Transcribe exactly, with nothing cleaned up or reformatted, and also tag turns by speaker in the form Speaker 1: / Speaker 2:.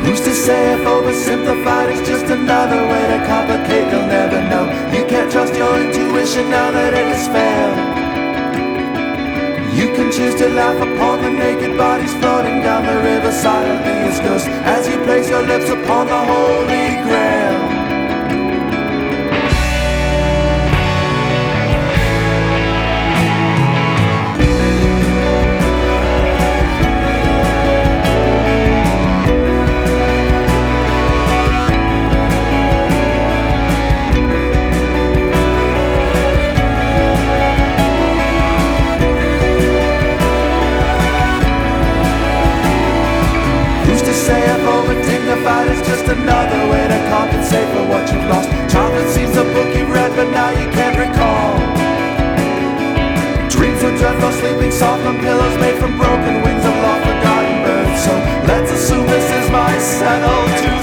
Speaker 1: Who's to say if oversimplified is just another way to complicate? You'll never know. You can't trust your intuition now that it has failed. You can choose to laugh upon the naked bodies floating down the river silently as ghosts, as you place your lips upon the Holy Grail. It's just another way to compensate for what you've lost. Childhood seems a book you read, but now you can't recall. Dreams were dreadful, sleeping soft on pillows made from broken wings of long forgotten birds. So let's assume this is my settled to